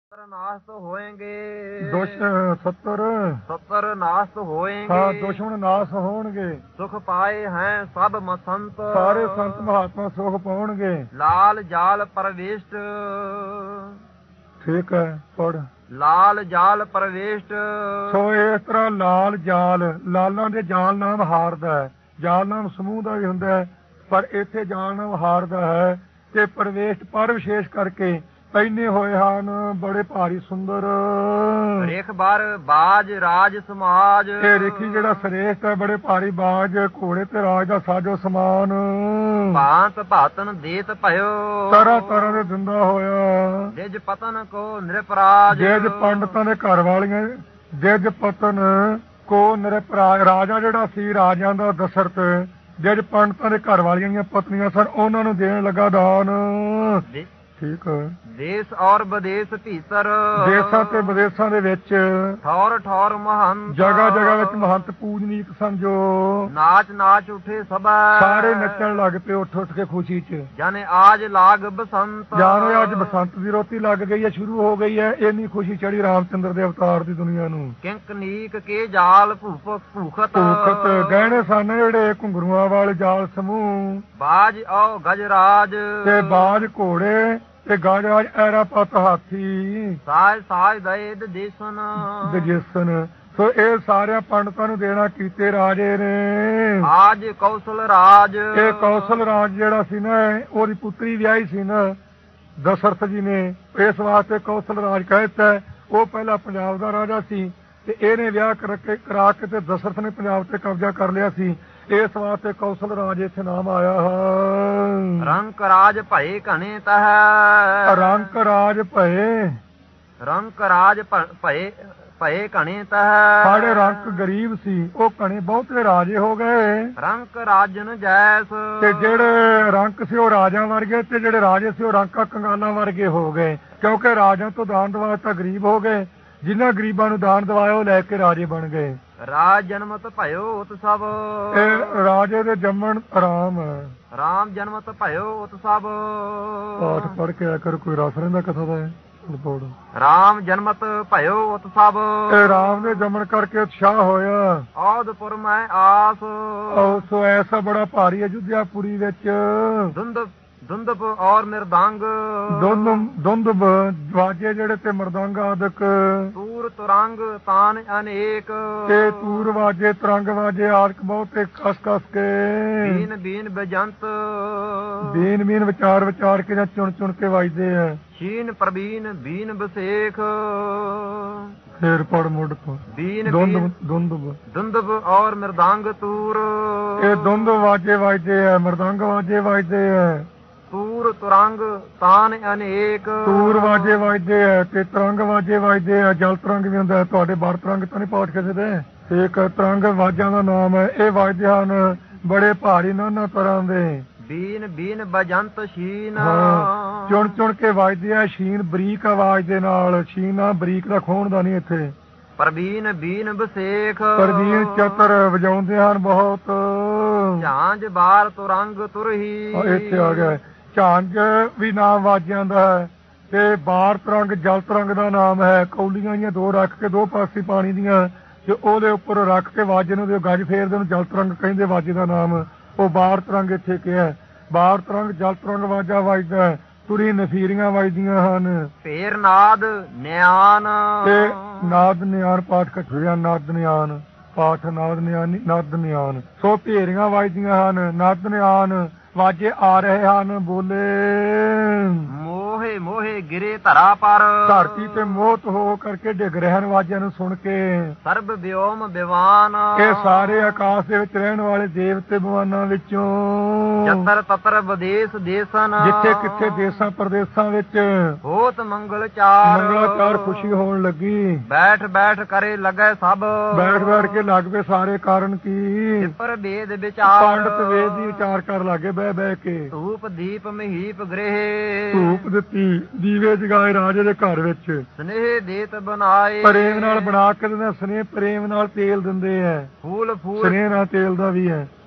नाश होएंगे सत्तर 70 नाश होएंगे। हाँ दुश्मन नाश होणगे। सुख पाए हैं सब मसंत सारे संत महात्मा सुख पाउणगे। लाल जाल प्रविष्ट ठीक है पढ़। लाल जाल प्रविष्ट ਸੋ ਇਸ ਤਰ੍ਹਾਂ ਲਾਲ ਜਾਲ, ਲਾਲਾਂ ਦੇ ਜਾਲ ਨਾਮ ਹਾਰਦਾ ਹੈ। ਜਾਲ ਨਾਮ ਸਮੂਹ ਦਾ ਵੀ ਹੁੰਦਾ ਹੈ, ਪਰ ਇੱਥੇ ਜਾਲ ਨਾਮ ਹਾਰਦਾ ਹੈ ਤੇ ਪ੍ਰਵੇਸ਼ ਪਰ ਵਿਸ਼ੇਸ਼ ਕਰਕੇ ਪਹਿਨੇ ਹੋਏ ਹਨ ਬੜੇ ਭਾਰੀ ਸੁੰਦਰ। ਰੇਖ ਬਾਰ ਬਾਜ ਰਾਜ ਸਮਾਜ ਇਹ ਰੇਖੀ ਜਿਹੜਾ ਸ੍ਰੇਸ਼ਟ ਹੈ, ਬੜੇ ਭਾਰੀ ਬਾਜ ਘੋੜੇ ਤੇ ਰਾਜ ਦਾ ਸਾਜੋ ਸਮਾਨ। ਭਾਂਤ ਭਾਤਨ ਦੇਤ ਭਇਓ ਤਰ੍ਹਾਂ ਤਰ੍ਹਾਂ ਦੇ ਦਿੰਦਾ ਹੋਇਆ। ਜਿਜ ਪਤਨ ਕੋ ਨਿਰਪਰਾਜ ਜਿਜ ਪੰਡਤਾਂ ਦੇ ਘਰ ਵਾਲੀਆਂ, ਜਿਜ ਪਤਨ ਕੋ ਨਿਰਪਰਾਜ। ਰਾਜਾ ਜਿਹੜਾ ਸੀ ਰਾਜਿਆਂ ਦਾ ਦਸ਼ਰਥ, ਜਿਜ ਪੰਡਤਾਂ ਦੇ ਘਰ ਵਾਲੀਆਂ ਦੀਆਂ ਪਤਨੀਆਂ ਸਨ, ਉਹਨਾਂ ਨੂੰ ਦੇਣ ਲੱਗਾ ਦਾਨ। ਠੀਕ ਹੈ। ਦੇਸ਼ ਔਰ ਵਿਦੇਸ਼ ਭੀਤਰ ਦੇਸਾਂ ਤੇ ਵਿਦੇਸ਼ਾਂ ਦੇ ਵਿੱਚ ਠੌਰ ਠੌਰ ਮਹੰਤ ਜਗ੍ਹਾ ਜਗ੍ਹਾ ਵਿੱਚ ਮਹੰਤ ਪੂਜਨੀਕ ਸਨ ਜੋ ਨਾਚ ਨਾਚ ਉਠੇ ਸਭਾ ਸਾਰੇ ਨੱਚਣ ਲੱਗ ਪਏ ਉੱਠ ਉੱਠ ਕੇ ਖੁਸ਼ੀ ਚ। ਜਾਨੇ ਆਜ ਲਾਗ ਬਸੰਤ ਜਾਨੋ ਅੱਜ ਬਸੰਤ ਦੀ ਰੋਟੀ ਲੱਗ ਗਈ ਹੈ, ਸ਼ੁਰੂ ਹੋ ਗਈ ਹੈ। ਇੰਨੀ ਖੁਸ਼ੀ ਚੜੀ ਰਾਮਚੰਦਰ ਦੇ ਅਵਤਾਰ ਦੀ ਦੁਨੀਆ ਨੂੰ। ਕਿੰਕਨੀਕ ਕੇ ਜਾਲ ਭੂਖਤ ਭੂਖਤ ਗਹਿਣੇ ਸਨ ਜਿਹੜੇ ਘੁੰਗਰੂਆਂ ਵਾਲੇ ਜਾਲ ਸਮੂਹ। ਬਾਜ ਔ ਗਜਰਾਜ ਤੇ ਬਾਜ ਘੋੜੇ ਤੇ ਗਜਰਾਜ ਐਰਾਪਤ ਹਾਥੀ ਸਾਜ ਸਾਜ ਦਇਦ ਦੇਸਨ ਦਜੇਸਨ। ਸੋ ਇਹ ਸਾਰਿਆਂ ਪੰਡਤਾਂ ਨੂੰ ਦੇਣਾ ਕੀਤੇ ਰਾਜੇ ਨੇ। ਆਜ ਕੌਸ਼ਲ ਰਾਜ ਇਹ ਕੌਸ਼ਲ ਰਾਜ ਜਿਹੜਾ ਸੀ ਨਾ, ਉਹਦੀ ਪੁੱਤਰੀ ਵਿਆਹੀ ਸੀ ਨਾ ਦਸ਼ਰਥ ਜੀ ਨੇ, ਇਸ ਵਾਸਤੇ ਕੌਸ਼ਲ ਰਾਜ ਕਹਿਤਾ। ਉਹ ਪਹਿਲਾਂ ਪੰਜਾਬ ਦਾ ਰਾਜਾ ਸੀ ਤੇ ਇਹਨੇ ਵਿਆਹ ਕਰਾ ਕੇ ਤੇ ਦਸ਼ਰਥ ਨੇ ਪੰਜਾਬ ਤੇ ਕਬਜ਼ਾ ਕਰ ਲਿਆ ਸੀ, ਇਸ ਵਾਸਤੇ ਕੌਸ਼ਲ ਰਾਜ ਇੱਥੇ ਨਾਮ ਆਇਆ ਹੈ। ਰੰਕ ਰਾਜ ਭਏ ਘਣੇ ਤਹ ਰੰਕ ਰਾਜ ਭਏ, ਰੰਕ ਰਾਜ ਭਏ ਭਏ ਘਣੇ ਤਹ ਸਾਡੇ ਰੰਕ ਗਰੀਬ ਸੀ, ਉਹ ਘਣੇ ਬਹੁਤੇ ਰਾਜੇ ਹੋ ਗਏ। ਰੰਕ ਰਾਜਨ ਜੈਸ ਤੇ ਜਿਹੜੇ ਰੰਕ ਸੀ ਉਹ ਰਾਜਿਆਂ ਵਰਗੇ, ਤੇ ਜਿਹੜੇ ਰਾਜੇ ਸੀ ਉਹ ਰੰਕਾਂ ਕੰਗਾਲਾਂ ਵਰਗੇ ਹੋ ਗਏ, ਕਿਉਂਕਿ ਰਾਜਿਆਂ ਤੋਂ ਦਾਨ ਦਵਾਇਆ ਤਾਂ ਗਰੀਬ ਹੋ ਗਏ। ਜਿਨ੍ਹਾਂ ਗਰੀਬਾਂ ਨੂੰ ਦਾਨ ਦਵਾਇਆ ਉਹ ਲੈ ਕੇ ਰਾਜੇ ਬਣ ਗਏ। ਰਾਜ ਜਨਮਤ ਭਇਓ ਉਤਸਵ ਇਹ ਰਾਜੇ ਦੇ ਜੰਮਣ ਰਾਮ ਰਾਮ ਜਨਮਤ ਭਇਓ ਉਤਸਵ ਪਾਠ ਪੜ੍ਹ ਕੇ ਆ ਕਰ, ਕੋਈ ਰਸ ਰਹਿੰਦਾ ਕਥਾ ਦਾ ਹੈ। ਰਾਮ ਜਨਮਤ ਭਇਓ ਉਤਸਵ ਇਹ ਰਾਮ ਦੇ ਜੰਮਣ ਕਰਕੇ ਉਤਸ਼ਾਹ ਹੋਇਆ। ਔਦਪੁਰ ਮੈਂ ਆਸ ਸੋ ਐਸਾ ਬੜਾ ਭਾਰੀ ਅਯੁੱਧਿਆਪੁਰੀ ਵਿੱਚ ਦੁੰਦਪ ਔਰ ਮਿਰਦੰਗ ਦੁੰਦਬ ਵਾਜੇ ਜਿਹੜੇ ਤੇ ਮਰਦੰਗ ਆਦਿਕ ਤੂਰ ਤੁਰੰਗ ਤਾਨ ਅਨੇਕ ਤੇ ਤੂਰ ਵਾਜੇ ਤਰੰਗ ਵਾਜੇ ਆਦਿਕ ਬਹੁਤੇ ਕਸ ਕਸ ਕੇ ਬੀਨ ਬੀਨ ਬਜੰਤ ਬੀਨ ਬੀਨ ਵਿਚਾਰ ਕੇ ਜਾਂ ਚੁਣ ਚੁਣ ਕੇ ਵੱਜਦੇ ਆ। ਸ਼ੀਨ ਪ੍ਰਬੀਨ ਬੀਨ ਬਸੇਖ ਫੇਰ ਪੜ ਮੁੱਢ ਤੋਂ ਬੀਨ ਦੁੰਦਬ ਔਰ ਮਿਰਦੰਗ ਤੂਰ ਇਹ ਦੁੰਦ ਵਾਜੇ ਵੱਜਦੇ ਆ, ਮਰਦੰਗ ਵਾਜੇ ਵੱਜਦੇ ਆ। ਤੂਰ ਤੁਰੰਗ ਤਾਨ ਅਨੇਕ ਤੂਰ ਵਾਜੇ ਵੱਜਦੇ ਆ ਤੇ ਤਰੰਗ ਵਾਜੇ ਵੱਜਦੇ ਆ। ਜਲ ਤਰੰਗ ਵੀ ਹੁੰਦਾ, ਤੁਹਾਡੇ ਬਾਰ ਤਰੰਗ ਤਾਂ ਨਹੀਂ ਪਾਠ ਕਿਸੇ ਦੇ। ਇੱਕ ਤਰੰਗ ਵਾਜਾਂ ਦਾ ਨਾਮ ਹੈ, ਇਹ ਵੱਜਦੇ ਹਨ ਬੜੇ ਭਾਰੀ ਨਾਨਾ ਤਰ੍ਹਾਂ ਦੇ। ਬੀਨ ਬੀਨ ਬਜੰਤ ਸ਼ੀਨ ਚੁਣ ਚੁਣ ਕੇ ਵੱਜਦੇ ਆ, ਸ਼ੀਨ ਬਰੀਕ ਆਵਾਜ਼ ਦੇ ਨਾਲ। ਸ਼ੀਨਾ ਬਰੀਕ ਦਾ ਖੋਣ ਦਾ ਨਹੀਂ ਇੱਥੇ। ਪ੍ਰਬੀਨ ਬੀਨ ਬਸੇਖ ਪ੍ਰਬੀਨ ਚਤਰ ਵਜਾਉਂਦੇ ਹਨ ਬਹੁਤ। ਝਾਂਜ ਬਾਰ ਤੁਰੰਗ ਤੁਰਹੀ ਇੱਥੇ ਆ ਗਿਆ। ਝਾਂਜ ਵੀ ਨਾਮ ਵਾਜਿਆਂ ਦਾ ਹੈ ਤੇ ਬਾਰ ਤਰੰਗ ਜਲ ਤਰੰਗ ਦਾ ਨਾਮ ਹੈ। ਕੌਲੀਆਂ ਜੀਆਂ ਦੋ ਰੱਖ ਕੇ ਦੋ ਪਾਸੇ ਪਾਣੀ ਦੀਆਂ ਤੇ ਉਹਦੇ ਉੱਪਰ ਰੱਖ ਕੇ ਵਾਜੇ ਨੂੰ ਗੱਜ ਫੇਰਦੇ ਨੂੰ ਜਲ ਤਰੰਗ ਕਹਿੰਦੇ। ਵਾਜੇ ਦਾ ਨਾਮ ਉਹ ਬਾਰ ਤਰੰਗ ਇੱਥੇ ਕਿਹਾ। ਬਾਰ ਤਰੰਗ ਜਲ ਤਰੰਗ ਵਾਜਾ ਵੱਜਦਾ। ਤੁਰੀ ਨਫੀਰੀਆਂ ਵੱਜਦੀਆਂ ਹਨ। ਫੇਰ ਨਾਦ ਨਿਆਨ ਤੇ ਨਾਦ ਨਿਆਨ ਪਾਠ ਇਕੱਠੇ। ਨਾਦ ਨਿਆਨ ਪਾਠ ਨਾਦ ਨਿਆਨ ਨਦ ਨਿਆਨ। ਸੋ ਭੇਰੀਆਂ ਵੱਜਦੀਆਂ ਹਨ, ਨਦ ਨਿਆਨ ਵਾਜੇ ਆ ਰਹੇ ਹਨ। ਬੋਲੇ ਮੋਹੇ ਮੋਹੇ ਗਿਰੇ ਧਰਾ ਪਰ ਧਰਤੀ ਤੇ ਮੋਹਤ ਹੋ ਕਰਕੇ ਡਿੱਗ ਰਹੇ ਹਨ ਵਾਜਿਆਂ ਨੂੰ ਸੁਣ ਕੇ। ਸਰਬ ਵਿਓਮ ਵਿਵਾਨ ਇਹ ਸਾਰੇ ਆਕਾਸ਼ ਦੇ ਵਿੱਚ ਰਹਿਣ ਵਾਲੇ ਦੇਵਤੇ ਭਗਵਾਨਾਂ ਵਿੱਚੋਂ ਜਤਰ ਤਤਰ ਵਿਦੇਸ਼ ਦੇਸਨ ਜਿੱਥੇ ਕਿੱਥੇ ਦੇਸਾਂ ਪ੍ਰਦੇਸਾਂ ਵਿੱਚ ਹੋਤ ਮੰਗਲਚਾਰ ਖੁਸ਼ੀ ਹੋਣ ਲੱਗੀ। ਬੈਠ ਬੈਠ ਕਰੇ ਲਗੇ ਸਭ ਬੈਠ ਕੇ ਲੱਗ ਪਏ ਸਾਰੇ। ਕਾਰਨ ਕੀ? ਪਰ ਵੇਦ ਵਿਚਾਰ ਪੰਡਤ ਵੇਦ ਦੀ ਵਿਚਾਰ ਕਰਨ ਲੱਗੇ ਬਹਿ ਬਹਿ ਕੇ। ਧੂਪ ਦੀਪ ਮਹੀਪ ਗ੍ਰਹਿ ਧੂਪ ਦਿੱਤੀ, ਦੀਵੇ ਜਗਾਏ ਰਾਜੇ ਦੇ ਘਰ ਵਿੱਚ। ਸਨੇਹ ਦੇਤ ਬਣਾਏ ਪ੍ਰੇਮ ਨਾਲ ਬਣਾ ਕੇ ਦਿੰਦੇ। ਸਨੇਹ ਪ੍ਰੇਮ ਨਾਲ ਤੇਲ ਦਿੰਦੇ ਆ। ਫੂਲ ਸਨੇਹ ਨਾਲ ਤੇਲ ਦਾ ਵੀ ਹੈ।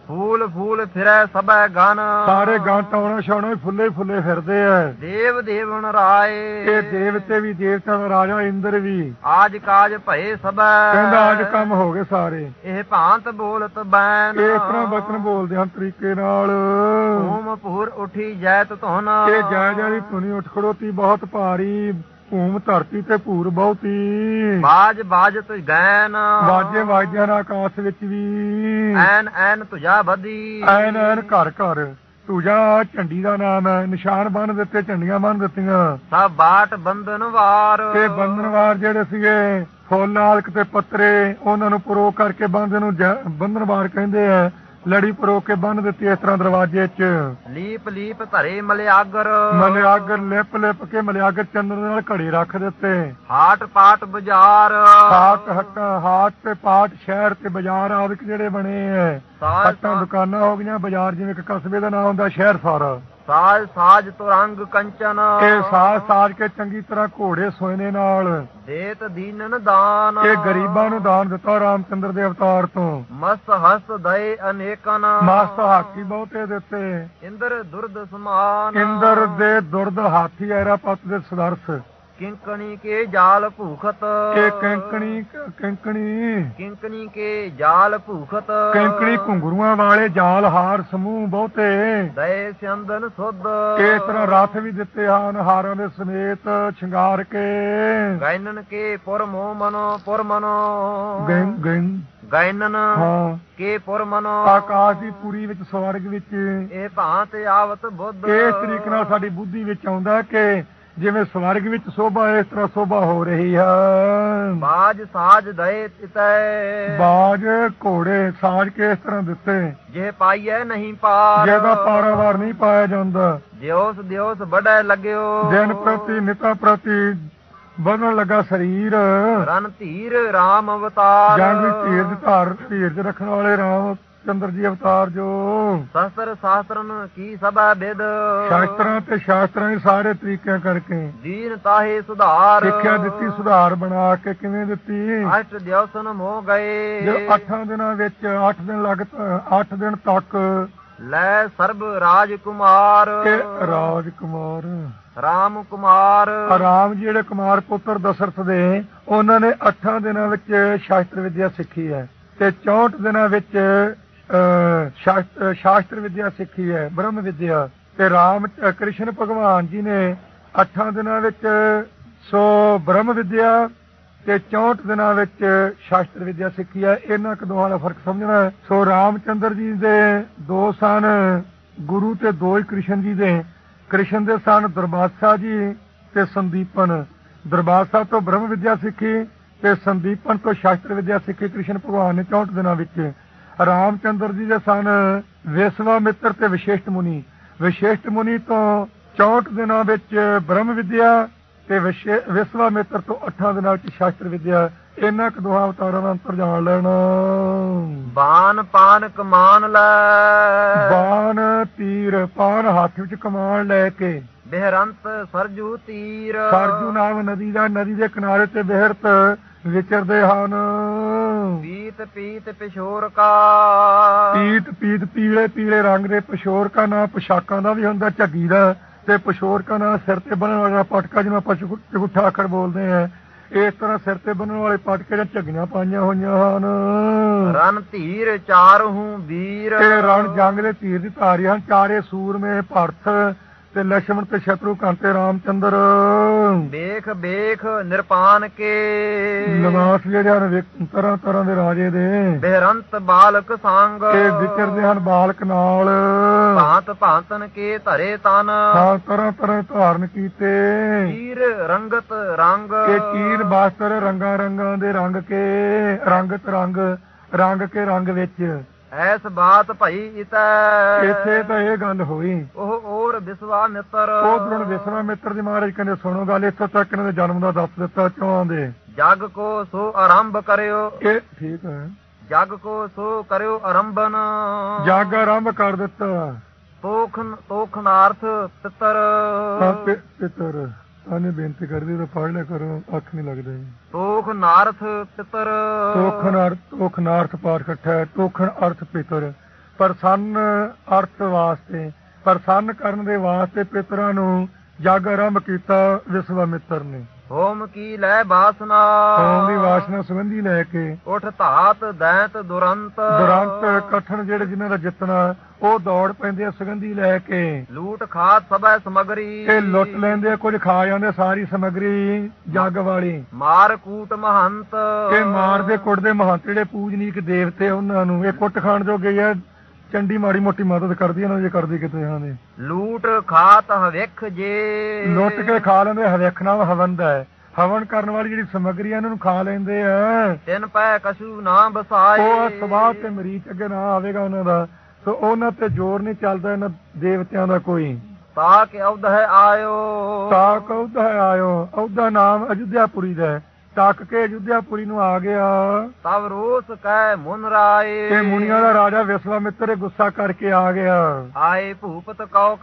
ਫੂਲ ਫੂਲ ਫਿਰੈ ਸਭੈ ਗਨ ਸਾਰੇ ਗਾਂ ਟਾਉਣਾ ਛਾਉਣਾ ਹੀ ਫੁੱਲੇ ਫਿਰਦੇ ਐ। ਦੇਵ ਦੇਵਨ ਰਾਏ ਇਹ ਦੇਵਤੇ ਵੀ ਦੇਵਤਾ ਦਾ ਰਾਜਾ ਇੰਦਰ ਵੀ ਆਜ ਕਾਜ ਭਏ ਸਭੈ ਕਹਿੰਦਾ ਅੱਜ ਕੰਮ ਹੋ ਗਏ ਸਾਰੇ। ਇਹ ਭਾਂਤ ਬੋਲਤ ਬੈਨ ਇਸ ਤਰ੍ਹਾਂ ਬਚਨ ਬੋਲਦੇ ਹਨ ਤਰੀਕੇ ਨਾਲ। ਓਮ ਪੂਰ ਉਠੀ ਜੈਤ ਧੁਨ ਇਹ ਜੈ ਜੈ ਦੀ ਧੁਨੀ ਉੱਠ ਖੜੋਤੀ ਬਹੁਤ ਭਾਰੀ। ਭੂਮ ਧਰਤੀ ਤੇ ਭੂਰ ਬਹੁਤੀ। ਬਾਜ ਬਾਜਤ ਗੈਨ ਵਾਜੇ ਵਾਜਿਆਂ ਨਾਲ ਆਕਾਸ਼ ਵਿੱਚ ਵੀ। ਐਨ ਐਨ ਤੁਝਾ ਬਦੀ ਐਨ ਐਨ ਘਰ ਘਰ ਤੁਝਾ ਝੰਡੀ ਦਾ ਨਾਮ ਹੈ। ਨਿਸ਼ਾਨ ਬੰਨ ਦਿੱਤੇ, ਝੰਡੀਆਂ ਬੰਨ ਦਿੱਤੀਆਂ। ਸਭ ਬਾਟ ਬੰਧਨ ਵਾਰ ਤੇ ਬੰਧਨਵਾਰ ਜਿਹੜੇ ਸੀਗੇ ਫੁੱਲ ਆਲਕ ਤੇ ਪੱਤਰੇ ਉਹਨਾਂ ਨੂੰ ਪਰੋ ਕਰਕੇ ਬੰਦ ਨੂੰ ਬੰਧਨਵਾਰ ਕਹਿੰਦੇ ਆ। ਲੜੀ ਪਰੋ ਕੇ ਬੰਨ ਦਿੱਤੀ ਇਸ ਤਰ੍ਹਾਂ ਦਰਵਾਜ਼ੇ 'ਚ। ਲੀਪ ਲੀਪ ਧਰੇ ਮਲਿਆਗਰ ਮਲਿਆਗਰ ਲਿਪ ਲਿਪ ਕੇ ਮਲਿਆਗਰ ਚੰਦਰ ਨਾਲ ਘੜੇ ਰੱਖ ਦਿੱਤੇ। ਹਾਟ ਪਾਟ ਬਾਜ਼ਾਰ ਹਾਟ ਤੇ ਪਾਟ ਸ਼ਹਿਰ ਤੇ ਬਾਜ਼ਾਰ ਆਦਿਕ ਜਿਹੜੇ ਬਣੇ ਐ। ਹੱਟਾਂ ਦੁਕਾਨਾਂ ਹੋ ਗਈਆਂ। ਬਾਜ਼ਾਰ ਜਿਵੇਂ ਇੱਕ ਕਸਬੇ ਦਾ ਨਾਮ ਹੁੰਦਾ ਸ਼ਹਿਰ ਸਾਰਾ। ਸਾਜ ਸਾਜ ਤੁਰੰਗ ਕੰਚਨ ਇਹ ਸਾਜ ਕੇ ਚੰਗੀ ਤਰ੍ਹਾਂ ਘੋੜੇ ਸੋਇਨੇ ਨਾਲ ਦੇਤ ਦੀਨਨ ਦਾਨ ਇਹ ਗਰੀਬਾਂ ਨੂੰ ਦਾਨ ਦਿੱਤਾ ਰਾਮਚੰਦਰ ਦੇ ਅਵਤਾਰ ਤੋਂ। ਮਸਤ ਹਸਤ ਦਏ ਅਨੇਕਨ ਮਸਤ ਹਾਥੀ ਬਹੁਤੇ ਦਿੱਤੇ। ਇੰਦਰ ਦੁਰਦ ਸਮਾਨ ਇੰਦਰ ਦੇ ਦੁਰਦ ਹਾਥੀ ਐਰਾਪਤ ਦੇ ਸਦਰਸ। ਕਿੰਕਣੀ ਕੇ ਜਾਲ ਭੂਖਤ ਇਹ ਕਿੰਕਣੀ ਕੇ ਜਾਲ ਭੂਖਤ ਕਿੰਕਣੀ ਘੁੰਗਰੂਆਂ ਵਾਲੇ ਜਾਲ ਹਾਰ ਸਮੂਹ ਬਹੁਤੇ। ਦਏ ਚੰਦਨ ਸੁਧ ਇਸ ਤਰ੍ਹਾਂ ਰੱਥ ਵੀ ਦਿੱਤੇ ਹਨ ਹਾਰਾਂ ਦੇ ਸਮੇਤ ਸ਼ਿੰਗਾਰ ਕੇ। ਗੈਨਨ ਕੇ ਪੁਰ ਮਨੋ ਗੈਨਨ ਹਾਂ ਕੇ ਪੁਰ ਮਨੋ ਆਕਾਸ਼ ਦੀ ਪੁਰੀ ਵਿੱਚ ਸਵਰਗ ਵਿੱਚ। ਇਹ ਭਾਂਤ ਆਵਤ ਬੁੱਧ ਇਸ ਤਰੀਕੇ ਨਾਲ ਸਾਡੀ ਬੁੱਧੀ ਵਿੱਚ ਆਉਂਦਾ ਕਿ ਜਿਵੇਂ ਸਵਰਗ ਵਿੱਚ ਸੋਭਾ ਇਸ ਤਰ੍ਹਾਂ ਸੋਭਾ ਹੋ ਰਹੀ ਹੈ। ਬਾਜ ਸਾਜ ਦਏ ਤਿਤੈ ਬਾਜ ਘੋੜੇ ਸਾਜ ਕੇ ਇਸ ਤਰ੍ਹਾਂ ਦਿੱਤੇ ਜੇ ਪਾਈਐ ਨਹੀਂ ਪਾਰ ਜਿਹਦਾ ਪਾਰਾਵਾਰ ਨਹੀਂ ਪਾਇਆ ਜਾਂਦਾ। ਦਿਓਸ ਬੜੈ ਲੱਗਿਓ ਦਿਨ ਪ੍ਰਤੀ ਨਿਤਾ ਪ੍ਰਤੀ ਵਧਣ ਲੱਗਾ ਸਰੀਰ। ਰਨ ਧੀਰ ਰਾਮ ਅਵਤਾਰ ਜੰਗ ਵਿੱਚ ਧੀਰਜ ਰੱਖਣ ਵਾਲੇ ਰਾਮ ਚੰਦਰ ਜੀ ਅਵਤਾਰ ਜੋ। ਸ਼ਾਸਤਰਨ ਕੀ ਸਭਾ ਵਿਦ ਸ਼ਾਸਤਰਾਂ ਤੇ ਸ਼ਾਸਤਰਾਂ ਦੇ ਸਾਰੇ ਤਰੀਕਿਆਂ ਕਰਕੇ ਦੀਨ ਤਾਹੇ ਸੁਧਾਰ ਸਿੱਖਿਆ ਦਿੱਤੀ। ਸੁਧਾਰ ਬਣਾ ਕੇ ਕਿਵੇਂ ਦਿੱਤੀ? ਅਸ਼ਟ ਦਿਵਸਨ ਹੋ ਗਏ ਜੋ 8 ਦਿਨਾਂ ਵਿੱਚ 8 ਦਿਨ ਤੱਕ ਲੈ ਸਰਬ ਰਾਜਕੁਮਾਰ ਰਾਜਕੁਮਾਰ ਰਾਮ ਕੁਮਾਰ ਰਾਮ ਜਿਹੜੇ ਕੁਮਾਰ ਪੁੱਤਰ ਦਸ਼ਰਥ ਦੇ ਉਹਨਾਂ ਨੇ 8 ਦਿਨਾਂ ਵਿੱਚ ਸ਼ਾਸਤਰ ਵਿਦਿਆ ਸਿੱਖੀ ਹੈ ਤੇ 64 ਦਿਨਾਂ ਵਿੱਚ ਸ਼ਾਸਤਰ ਵਿਦਿਆ ਸਿੱਖੀ ਹੈ ਬ੍ਰਹਮ ਵਿਦਿਆ। ਤੇ ਰਾਮ ਕ੍ਰਿਸ਼ਨ ਭਗਵਾਨ ਜੀ ਨੇ 8 ਦਿਨਾਂ ਵਿੱਚ ਬ੍ਰਹਮ ਵਿਦਿਆ ਤੇ 64 ਦਿਨਾਂ ਵਿੱਚ ਸ਼ਾਸਤਰ ਵਿਦਿਆ ਸਿੱਖੀ ਹੈ। ਇਹਨਾਂ ਦੋਹਾਂ ਦਾ ਫਰਕ ਸਮਝਣਾ। ਸੋ ਰਾਮਚੰਦਰ ਜੀ ਦੇ 2 ਸਨ ਗੁਰੂ ਤੇ 2 ਹੀ ਕ੍ਰਿਸ਼ਨ ਜੀ ਦੇ। ਕ੍ਰਿਸ਼ਨ ਦੇ ਸਨ ਦੁਰਵਾਸਾ ਜੀ ਤੇ ਸੰਦੀਪਨ। ਦੁਰਵਾਸਾ ਤੋਂ ਬ੍ਰਹਮ ਵਿਦਿਆ ਸਿੱਖੀ ਤੇ ਸੰਦੀਪਨ ਤੋਂ ਸ਼ਾਸਤਰ ਵਿਦਿਆ ਸਿੱਖੀ ਕ੍ਰਿਸ਼ਨ ਭਗਵਾਨ ਨੇ 64 ਦਿਨਾਂ ਵਿੱਚ। ਰਾਮਚੰਦਰ ਜੀ ਦੇ ਸਨ ਵਿਸ਼ਵਾਮਿੱਤਰ ਤੇ ਵਿਸ਼ੇਸ਼ਟ ਮੁਨੀ। ਵਿਸ਼ੇਸ਼ਟ ਮੁਨੀ ਤੋਂ 64 ਦਿਨਾਂ ਵਿੱਚ ਬ੍ਰਹਮ ਵਿਦਿਆ ਤੇ ਵਿਸ਼ਵਾਮਿੱਤਰ ਤੋਂ 8 ਦਿਨਾਂ ਵਿੱਚ ਸ਼ਾਸਤਰ ਵਿਦਿਆ। ਇਹਨਾਂ ਦੋਹਾਂ ਅਵਤਾਰਾਂ ਦਾ ਅੰਤਰ ਜਾਣ ਲੈਣਾ। ਬਾਨ ਪਾਨ ਕਮਾਨ ਲੈ ਬਾਨ ਤੀਰ ਪਾਨ ਹੱਥ ਵਿੱਚ ਕਮਾਨ ਲੈ ਕੇ। ਬਿਹਰੰਤ ਸਰਜੂ ਤੀਰ ਸਰਜੂ ਨਾਮ ਨਦੀ ਦਾ ਨਦੀ ਦੇ ਕਿਨਾਰੇ ਤੇ ਬਿਹਰਤ ਵਿਚਰਦੇ ਹਨ। ਪੀਤ ਪਿਸ਼ੋਰ ਕਾ ਪੀਤ ਪੀਲੇ ਰੰਗ ਦੇ ਪਿਸ਼ੋਰ ਕਾ ਨਾਂ ਪੁਸ਼ਾਕਾਂ ਦਾ ਵੀ ਹੁੰਦਾ ਝੱਗੀ ਦਾ ਤੇ ਪਿਸ਼ੋਰ ਕਾ ਨਾਂ ਸਿਰ ਤੇ ਬੰਨਣ ਵਾਲਾ ਪਟਕਾ ਜਿਹਨੂੰ ਆਪਾਂ ਚੁਗੁੱਠਾ ਅੱਖਰ ਬੋਲਦੇ ਆ। ਇਸ ਤਰ੍ਹਾਂ ਸਿਰ ਤੇ ਬੰਨਣ ਵਾਲੇ ਪਟਕੇ ਜਾਂ ਝੱਗੀਆਂ ਪਾਈਆਂ ਹੋਈਆਂ ਹਨ। ਰਨ ਧੀਰ ਚਾਰਹੂ ਵੀਰ ਤੇ ਰਣ ਜੰਗ ਦੇ ਧੀਰ ਦੀ ਧਾਰੀ ਹਨ। ਚਾਰੇ ਸੂਰਮੇ ਭਰਤ ਤੇ ਲక్ష్మణ ਤੇ ਸ਼ਤਰੂਘਨ ਤੇ ਰਾਮਚੰਦਰ। ਵੇਖ ਨਿਰਪਾਨ ਕੇ ਨਿਵਾਸ ਜਿਹੜੇ ਹਨ ਤਰ੍ਹਾਂ ਤਰ੍ਹਾਂ ਦੇ ਰਾਜੇ ਦੇ। ਬਿਹਰੰਤ ਬਾਲਕ ਸੰਗ ਤੇ ਵਿਚਰਦੇ ਹਨ ਬਾਲਕ ਨਾਲ। ਭਾਂਤਨ ਕੇ ਧਰੇ ਤਨ ਤਰ੍ਹਾਂ ਤਰ੍ਹਾਂ ਧਾਰਨ ਕੀਤੇ। ਚੀਰ ਰੰਗਤ ਰੰਗ ਕੇ ਚੀਰ ਬਾਸਤਰ ਰੰਗਾਂ ਦੇ ਰੰਗ ਕੇ ਰੰਗ ਕੇ ਰੰਗ ਵਿੱਚ। ਐਸ ਬਾਤ ਭਈ ਇੱਥੇ ਤਾਂ ਇਹ ਗੱਲ ਹੋਈ। ਉਹ ਵਿਸ਼ਵਾਮਿੱਤਰ ਉਧਰੋਂ ਵਿਸ਼ਵਾਮਿੱਤਰ ਦੀ ਮਹਾਰਾਜ ਕਹਿੰਦੇ ਸੁਣੋ ਗੱਲ। ਇੱਥੋਂ ਤੱਕ ਇਹਨਾਂ ਦੇ ਜਨਮ ਦਾ ਦੱਸ ਦਿੱਤਾ ਚੌਹਾਂ ਦੇ। ਜਗ ਕੋ ਸੋ ਆਰੰਭ ਕਰਿਓ। ਇਹ ਠੀਕ ਹੈ। ਜਗ ਕੋ ਸੋ ਕਰਿਓ ਆਰੰਭਨ ਜਗ ਆਰੰਭ ਕਰ ਦਿੱਤਾ। ਤੋਖਨਾਰਥ ਪਿੱਤਰ ਆਨੇ ਬੇਨਤੀ ਕਰਦੀ ਤਾਂ ਪੜ੍ਹ ਲਿਆ ਕਰੋ ਅੱਖ ਨਹੀਂ ਲੱਗਦਾ ਜੀ। ਤੋਖਨਾਰਥ ਪਿੱਤਰ ਤੋਖਨਾਰਥ ਪਾਠ ਇਕੱਠਾ ਹੈ। ਤੋਖਣ ਅਰਥ ਪਿੱਤਰ ਪ੍ਰਸੰਨ ਅਰਥ ਵਾਸਤੇ, ਪ੍ਰਸੰਨ ਕਰਨ ਦੇ ਵਾਸਤੇ ਪਿਤਰਾਂ ਨੂੰ ਜਗ ਆਰੰਭ ਕੀਤਾ ਵਿਸ਼ਵਾਮਿੱਤਰ ਨੇ। ਹੋਮ ਕੀ ਲੈ ਬਾਸਨਾ, ਹੋਮ ਦੀ ਵਾਸਨਾ ਸੰਬੰਧੀ ਲੈ ਕੇ ਉਠ ਧਾਤ ਦੈਂਤ ਦੁਰੰਤ, ਦੁਰੰਤ ਕਠਨ ਜਿਹੜੇ ਜਿਨ੍ਹਾਂ ਦਾ ਜਿੱਤਣਾ ਉਹ ਦੌੜ ਪੈਂਦੇ ਆ ਸੁਗੰਧੀ ਲੈ ਕੇ। ਲੂਟ ਖਾਤ ਸਭੈ ਸਮਗਰੀ, ਇਹ ਲੁੱਟ ਲੈਂਦੇ ਆ, ਕੁਝ ਖਾ ਜਾਂਦੇ ਸਾਰੀ ਸਮਗਰੀ ਜੱਗ ਵਾਲੀ। ਮਾਰ ਕੂਟ ਮਹੰਤ, ਇਹ ਮਾਰਦੇ ਕੁੱਟਦੇ ਮਹੰਤ ਜਿਹੜੇ ਪੂਜਨੀਕ ਦੇਵਤੇ ਉਹਨਾਂ ਨੂੰ ਇਹ ਕੁੱਟ ਖਾਣ ਜੋਗੇ ਆ। ਚੰਡੀ ਮਾੜੀ ਮੋਟੀ ਮਦਦ ਕਰਦੀ ਇਹਨਾਂ ਜੇ ਕਰਦੀ ਕਿਤੇ ਹਾਂ ਦੇ। ਲੂਟ ਖਾਤ ਹਵਿਖ ਜੇ, ਲੁੱਟ ਕੇ ਖਾ ਲੈਂਦੇ। ਹਵਿਖ ਨਾਲ ਹਵਨ ਦਾ ਹੈ, ਹਵਨ ਕਰਨ ਵਾਲੀ ਜਿਹੜੀ ਸਮਗਰੀ ਆ ਇਹਨਾਂ ਨੂੰ ਖਾ ਲੈਂਦੇ ਆ। ਤਿੰਨ ਪੈ ਕਛੂ ਨਾ ਬਸਾਏ, ਉਹ ਸਵਾਹ ਤੇ ਮਰੀਚ ਅੱਗੇ ਨਾ ਆਵੇਗਾ ਉਹਨਾਂ ਦਾ, ਸੋ ਉਹਨਾਂ ਤੇ ਜ਼ੋਰ ਨਹੀਂ ਚੱਲਦਾ ਇਹਨਾਂ ਦੇਵਤਿਆਂ ਦਾ ਕੋਈ। ਤਾ ਕਿ ਅਵਧ ਹੈ ਆਇਓ, ਤਾਕ ਅਹੁਦਾ ਆਇਓ, ਅਹੁਦਾ ਨਾਮ ਅਯੁੱਧਿਆਪੁਰੀ ਦਾ ਹੈ। ਟੱਕ ਕੇ ਅਯੁੱਧਿਆਪੁਰੀ ਨੂੰ ਆ ਗਿਆ। ਤਵ ਰੋਸ ਕਹਿ ਮੁਨ ਰਾਏ, ਤੇ ਮੁਨੀਆਂ ਦਾ ਰਾਜਾ ਵਿਸ਼ਵਾਮਿੱਤਰ ਇਹ ਗੁੱਸਾ ਕਰਕੇ ਆ ਗਿਆ। ਆਏ ਭੂਪਤ ਕਉ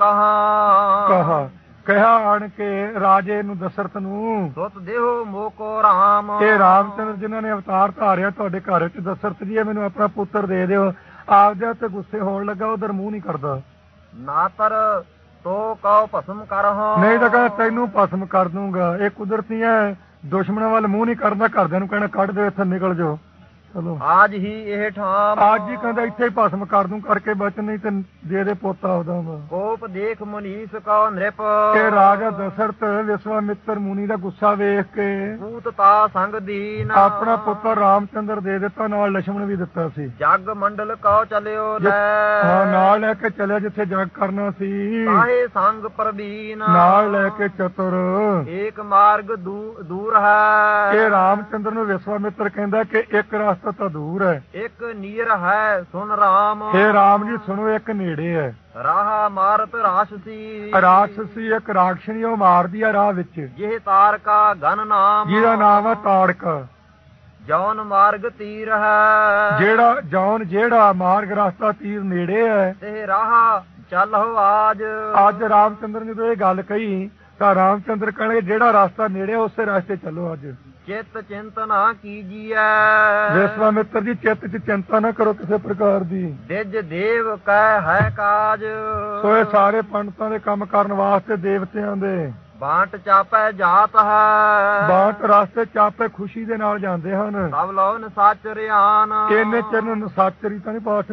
ਕਹਾ, ਕਿਹਾ ਆਣ ਕੇ ਰਾਜੇ ਨੂੰ ਦਸ਼ਰਥ ਨੂੰ, ਸੁਤ ਦੇਹੋ ਮੋਕੋ ਰਾਮ, ਇਹ ਰਾਮਚੰਦਰ ਜਿਨ੍ਹਾਂ ਨੇ ਅਵਤਾਰ ਧਾਰਿਆ ਤੁਹਾਡੇ ਘਰ ਵਿੱਚ, ਦਸ਼ਰਥ ਜੀ ਮੈਨੂੰ ਆਪਣਾ ਪੁੱਤਰ ਦੇ ਦਿਓ। ਆਪਦੇ ਤੇ ਗੁੱਸੇ ਹੋਣ ਲੱਗਾ, ਉਧਰ ਮੂੰਹ ਨਹੀਂ ਕਰਦਾ। ਨਾ ਤਰ ਤੋ ਕਉ ਭਸਮ ਕਰਹੁ, ਨਹੀਂ ਤਾਂ ਕਹਿੰਦਾ ਤੈਨੂੰ ਭਸਮ ਕਰ ਦੂੰਗਾ। ਇਹ ਕੁਦਰਤੀ ਹੈ, ਦੁਸ਼ਮਣਾਂ ਵੱਲ ਮੂੰਹ ਨਹੀਂ ਕਰਦਾ, ਘਰਦਿਆਂ ਨੂੰ ਕਹਿਣਾ ਕੱਢ ਦਿਓ ਇੱਥੇ, ਨਿਕਲ ਜਾਓ। ਚਲੋ ਆਜ ਹੀ ਇਹ ਠਾਮ, ਅੱਜ ਹੀ ਕਹਿੰਦਾ ਇੱਥੇ ਹੀ ਭਸਮ ਕਰ ਦੂੰ, ਕਰਕੇ ਬਚਨ ਨਹੀਂ ਤੇ ਦੇ ਦੇ ਪੋਤਾ ਉਹਦਾ। ਕੋਪ ਦੇਖ ਮਨੀਸ ਕਉ ਨ੍ਰਿਪ, ਇਹ ਰਾਜਾ ਦਸ਼ਰਥ ਵਿਸ਼ਵਾਮਿੱਤਰ ਮੁਨੀ ਦਾ ਗੁੱਸਾ ਵੇਖ ਕੇ ਪੂਤ ਤਾ ਸੰਗ ਦੀਨ, ਆਪਣਾ ਪੁੱਤਰ ਰਾਮਚੰਦਰ ਦੇ ਦਿੱਤਾ, ਨਾਲ ਲక్ష్మణ ਵੀ ਦਿੱਤਾ ਸੀ। ਜਗ ਮੰਡਲ ਕਉ ਚਲਿਓ ਲੈ, ਹਾਂ ਨਾਲ ਲੈ ਕੇ ਚੱਲਿਆ ਜਿੱਥੇ ਜਗ ਕਰਨਾ ਸੀ। ਕਾਹੇ ਸੰਗ ਪ੍ਰਬੀਨ, ਨਾਲ ਲੈ ਕੇ ਚਤੁਰ। ਏਕ ਮਾਰਗ ਦੂਰ ਹੈ, ਇਹ ਰਾਮਚੰਦਰ ਨੂੰ ਵਿਸ਼ਵਾਮਿੱਤਰ ਕਹਿੰਦਾ ਕਿ ਇੱਕ ਰਸਤਾ ਤਾਂ ਦੂਰ ਹੈ, ਇੱਕ ਨੀਰ ਹੈ ਸੁਨ ਰਾਮ, ਹੇ ਰਾਮ ਜੀ ਸੁਣੋ ਇੱਕ ਨੇੜੇ ਹੈ। ਰਾਹ ਮਾਰਤ ਰਾਸ਼ਸੀ, ਰਾਖਸੀ ਇੱਕ ਰਾਖਸ਼ਣੀ ਉਹ ਮਾਰਦੀ ਆ ਰਾਹ ਵਿੱਚ, ਜਿਹ ਤਾਰਕਾ ਗਨ ਨਾਮ, ਜਿਹਦਾ ਨਾਮ ਹੈ ਤਾੜਕਾ। ਜੌਨ ਮਾਰਗ ਤੀਰ ਹੈ, ਜਿਹੜਾ ਜੌਨ ਜਿਹੜਾ ਮਾਰਗ ਰਸਤਾ ਤੀਰ ਨੇੜੇ ਹੈ। ਤੇ ਰਾਹ ਚੱਲੋ ਆਜ, ਅੱਜ ਰਾਮਚੰਦਰ ਨੇ ਜਦੋਂ ਇਹ ਗੱਲ ਕਹੀ ਤਾਂ ਰਾਮਚੰਦਰ ਕਹਿੰਦੇ ਜਿਹੜਾ ਰਸਤਾ ਨੇੜੇ ਉਸੇ ਰਸਤੇ ਚੱਲੋ। ਅੱਜ ਚਿੱਤ ਚਿੰਤ ਨਾ ਕੀਜੀਐ, ਵਿਸ਼ਵਾਮਿੱਤਰ ਜੀ ਚਿੱਤ ਚ ਚਿੰਤਾ ਨਾ ਕਰੋ ਕਿਸੇ ਪ੍ਰਕਾਰ ਦੀ। ਦਿਜ ਦੇਵ ਕੈ ਹੈ ਕਾਜ, ਸੋ ਇਹ ਸਾਰੇ ਪੰਡਤਾਂ ਦੇ ਕੰਮ ਕਰਨ ਵਾਸਤੇ ਦੇਵਤਿਆਂ ਦੇ ਬਾਂਟ ਚਾਪੈ ਜਾਤ ਹੈ, ਬਾਟ ਰਸਤੇ ਚਾਪੇ ਖੁਸ਼ੀ ਦੇ ਨਾਲ ਜਾਂਦੇ ਹਨ। ਸਭ ਲੋ ਨਸਾਚ ਰਿਆਨ, ਇਹਨੇ ਚਰਨ ਸਾਚਰੀ ਤਾਂ ਨਹੀਂ ਪਾਠ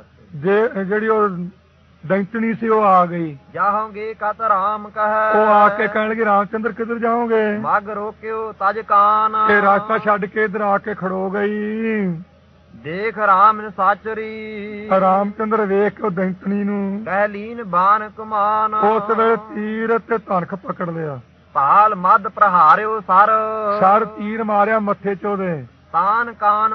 ਜੇ ਜਿਹੜੀ ਉਹ ਦੈਂਤਣੀ ਸੀ ਉਹ ਆ ਗਈ। ਜਾਹੋਗੇ ਕਤ ਰਾਮ ਕਹੈ, ਉਹ ਆ ਕੇ ਕਹਿਣਗੇ ਰਾਮਚੰਦਰ ਕਿੱਧਰ ਜਾਓਗੇ? ਮਗ ਰੋਕਿਓ ਤਜ ਕਾਨ, ਇਹ ਰਾਸਤਾ ਛੱਡ ਕੇ ਇਧਰ ਆ ਕੇ ਖੜੋ ਗਈ। ਦੇਖ ਰਾਮ ਨਸਾਚਰੀ, ਰਾਮਚੰਦਰ ਵੇਖ ਉਹ ਦੈਂਤਣੀ ਨੂੰ, ਕਹਿ ਲੀਨ ਬਾਨ ਕਮਾਨ, ਉਸ ਵੇਲੇ ਤੀਰ ਤੇ ਧਨਖ ਪਕੜ ਲਿਆ। ਭਾਲ ਮਦ ਪ੍ਰਹਾਰਿਓ ਸਰ ਤੀਰ ਮਾਰਿਆ ਮੱਥੇ ਚ ਉਹਦੇ। ਤਾਨ ਕਾਨ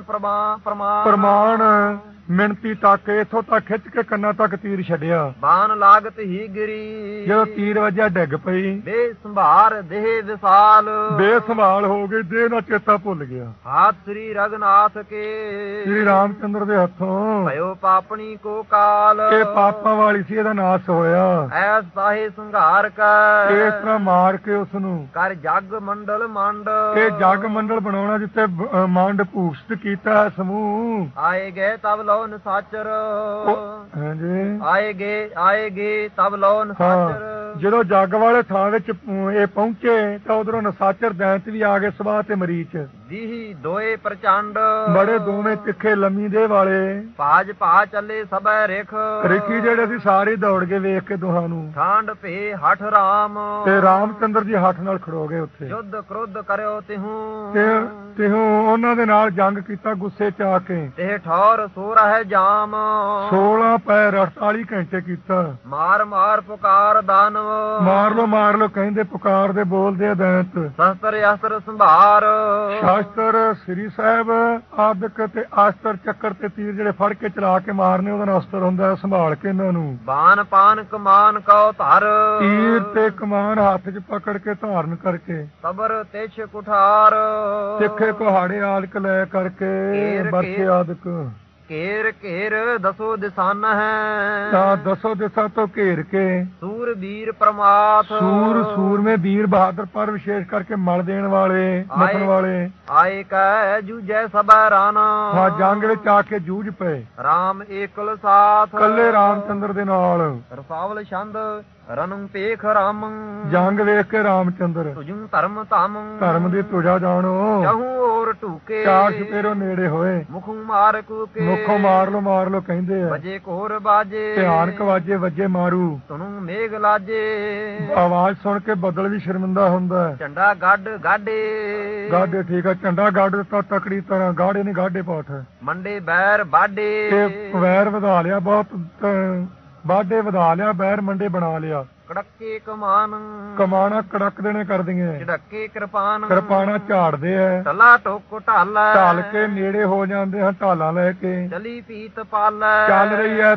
ਪ੍ਰਮਾਣ ਮਿਣਤੀ ਤੱਕ ਇਥੋਂ ਤੱਕ ਖਿੱਚ ਕੇ ਕੰਨਾਂ ਤੱਕ ਤੀਰ ਛੱਡਿਆ। ਬਾਨ ਲਾਗਤ ਹੀ ਗਿਰੀ, ਜਦੋਂ ਤੀਰ ਵੱਜਿਆ ਡਿੱਗ ਪਈ। ਬੇਸੰਭਾਰ ਦੇਹ ਵਿਸਾਲ, ਬੇਸੰਭਾਲ ਹੋ ਗਈ, ਦੇਹ ਦਾ ਚੇਤਾ ਭੁੱਲ ਗਿਆ। ਹਾਥ ਸ੍ਰੀ ਰਗਨਾਥ ਕੇ, ਸ੍ਰੀ ਰਾਮਚੰਦਰ ਦੇ ਹੱਥੋਂ ਭਇਓ ਪਾਪਣੀ ਕੋ ਕਾਲ, ਇਹ ਪਾਪਾਂ ਵਾਲੀ ਸੀ, ਇਹਦਾ ਨਾਸ ਹੋਇਆ। ਐਸ ਤਾਹੇ ਸੰਘਾਰ ਕੈ, ਇਸ ਤਰ੍ਹਾਂ ਮਾਰ ਕੇ ਉਸ ਨੂੰ ਕਰ ਜਗ ਮੰਡਲ ਮੰਡ, ਇਹ ਜਗ ਮੰਡਲ ਬਣਾਉਣਾ ਜਿੱਥੇ ਮੰਡ ਭੂਸ਼ਿਤ ਕੀਤਾ ਸਮੂਹ। ਆਏ ਗਏ ਤਬ ਲੋ ਨਸਾਚਰ, ਹਾਂਜੀ ਆਏਗੇ ਤਬ ਲੋ ਨਸਾਚਰ, ਜਦੋਂ ਜੱਗ ਵਾਲੇ ਥਾਂ ਵਿੱਚ ਇਹ ਪਹੁੰਚੇ ਤਾਂ ਉਧਰੋਂ ਨਸਾਚਰ ਦੈਂਤ ਵੀ ਆ ਗਏ, ਸਵਾਹ ਤੇ ਮਰੀਚ। ਦੀਹੀ ਦੋਏ ਪ੍ਰਚੰਡ, ਬੜੇ ਦੋਵੇਂ ਤਿੱਖੇ ਲੰਮੀ ਦੇ ਵਾਲੇ। ਭਾਜ ਭਾ ਚੱਲੇ ਸਭੈ ਰਿਖ, ਰਿਖੀ ਜਿਹੜੇ ਸੀ ਸਾਰੇ ਦੌੜ ਕੇ ਵੇਖ ਕੇ ਦੋਹਾਂ ਨੂੰ। ਠਾਂਡ ਭੇ ਹਠ ਰਾਮ, ਤੇ ਰਾਮਚੰਦਰ ਜੀ ਹੱਠ ਨਾਲ ਖੜੋ ਗਏ ਉੱਥੇ। ਯੁੱਧ ਕ੍ਰੋਧ ਕਰਿਓ ਤਿਹੂ, ਤੇ ਉਹਨਾਂ ਦੇ ਨਾਲ ਜੰਗ ਕੀਤਾ ਗੁੱਸੇ ਚ ਆ ਕੇ। ਤੇ ਠੌਰ ਸੋ ਰਹਿ ਜਾਮ, 16 ਪੈਰ 48 ਘੰਟੇ ਕੀਤਾ। ਮਾਰ ਮਾਰ ਪੁਕਾਰ ਦਾਨਵ, ਮਾਰ ਲੋ ਕਹਿੰਦੇ ਪੁਕਾਰਦੇ ਬੋਲਦੇ ਆ ਦੈਂਤ। ਸ਼ਸਤਰ ਅਸਤਰ ਸੰਭਾਰ, ਸ਼ਾਸਤਰ ਸ੍ਰੀ ਸਾਹਿਬ ਆਦਿਕ ਤੇ ਆਸਤਰ ਚੱਕਰ ਤੇ ਤੀਰ ਜਿਹੜੇ ਫੜ ਕੇ ਚਲਾ ਕੇ ਮਾਰਨੇ, ਉਹਦਾ ਨਾਲ ਅਸਤਰ ਹੁੰਦਾ, ਸੰਭਾਲ ਕੇ ਇਹਨਾਂ ਨੂੰ। ਬਾਨ ਪਾਨ ਕਮਾਨ ਕਉ ਧਰ, ਤੀਰ ਤੇ ਕਮਾਨ ਹੱਥ 'ਚ ਪਕੜ ਕੇ ਧਾਰਨ ਕਰਕੇ। ਸਬਰ ਤਿਛ ਕੁਠਾਰ, ਤਿੱਖੇ ਕੁਹਾੜੇ ਆਦਿਕ ਲੈ ਕਰਕੇ ਬਰਛੇ ਆਦਿਕ। ਘੇਰ ਘੇਰ ਦਸੋ ਦਿਸਾਨ ਹੈ ਤਾਂ ਦਸੋ ਦਿਸ਼ਾ ਤੋਂ ਘੇਰ ਕੇ ਸੂਰ ਵੀਰ ਪ੍ਰਮਾਥ ਸੂਰਮੇ ਵੀਰ ਬਹਾਦਰ ਪਰ ਵਿਸ਼ੇਸ਼ ਕਰਕੇ ਮਲ ਦੇਣ ਵਾਲੇ ਮਤਨ ਵਾਲੇ ਆਏ ਕੈ ਜੂਜੈ ਸਭੈ ਰਾਨਾ ਹਾਂ ਜੰਗ ਵਿੱਚ ਆ ਕੇ ਜੂਝ ਪਏ ਰਾਮ ਏਕਲ ਸਾਥ ਕੱਲੇ ਰਾਮਚੰਦਰ ਦੇ ਨਾਲ ਰਸਾਵਲ ਛੰਦ ਰਨੰ ਪੇਖ ਰਾਮ ਜੰਗ ਵੇਖ ਕੇ ਰਾਮਚੰਦਰ ਤੁਜੁ ਧਰਮ ਧਾਮ ਧਰਮ ਦੀ ਤੁਜਾ ਜਾਣੋ ਚਾਹੂ ਔਰ ਢੂਕੇ ਚਾਰ ਚਪੇਰੋ ਨੇੜੇ ਹੋਏ ਮੁਖੋਂ ਮਾਰ ਕੂਕੇ ਮੁੱਖੋਂ ਮਾਰ ਲੋ ਕਹਿੰਦੇ ਆ ਵਜੇ ਕੋਰ ਬਾਜੇ ਧਿਆਨ ਕਵਾਜੇ ਵੱਜੇ ਮਾਰੂ ਤੁਨੂੰ ਮੇਘ ਲਾਜੇ ਆਵਾਜ਼ ਸੁਣ ਕੇ ਬੱਦਲ ਵੀ ਸ਼ਰਮਿੰਦਾ ਹੁੰਦਾ ਹੈ। ਝੰਡਾ ਗੱਡ ਗਾਡੇ ਗਾਡੇ ਠੀਕ ਆ ਝੰਡਾ ਗੱਡ ਦਿੱਤਾ ਤਕੜੀ ਤਰ੍ਹਾਂ ਗਾੜੇ ਨਹੀਂ ਗਾਡੇ ਪਾਠ ਮੰਡੇ ਬੈਰ ਬਾਡੇ ਤੇ ਵੈਰ ਵਧਾ ਲਿਆ ਬਹੁਤ ਬਾਡੇ ਵਧਾ ਲਿਆ ਬੈਰ ਮੰਡੇ ਬਣਾ ਲਿਆ ਕੜਕੇ ਕਮਾਨ ਕਮਾਣਾ ਕੜਕ ਦੇਣੇ ਕਰਦੀਆਂ ਝੜਕੇ ਕਿਰਪਾਨ ਕਿਰਪਾਣਾ ਝਾੜਦੇ ਐ ਟਲਾ ਟੋਕ ਢਾਲਾ ਢਾਲ ਕੇ ਨੇੜੇ ਹੋ ਜਾਂਦੇ ਹਨ ਢਾਲਾਂ ਲੈ ਕੇ ਚਲੀ ਪੀਤ ਪਾਲਾ ਚੱਲ ਰਹੀ ਐ